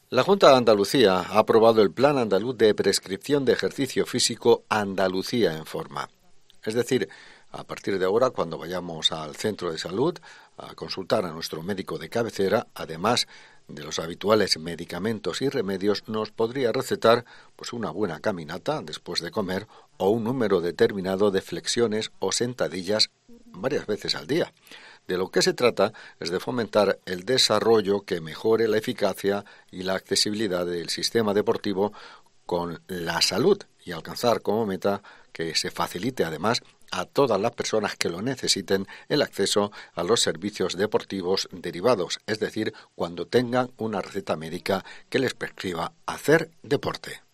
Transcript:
La Junta de Andalucía ha aprobado el Plan Andaluz de Prescripción de Ejercicio Físico Andalucía en Forma. Es decir, a partir de ahora, cuando vayamos al centro de salud a consultar a nuestro médico de cabecera, además de los habituales medicamentos y remedios, nos podría recetar pues una buena caminata después de comer o un número determinado de flexiones o sentadillas varias veces al día. De lo que se trata es de fomentar el desarrollo que mejore la eficacia y la accesibilidad del sistema deportivo con la salud y alcanzar como meta que se facilite además a todas las personas que lo necesiten el acceso a los servicios deportivos derivados, es decir, cuando tengan una receta médica que les prescriba hacer deporte.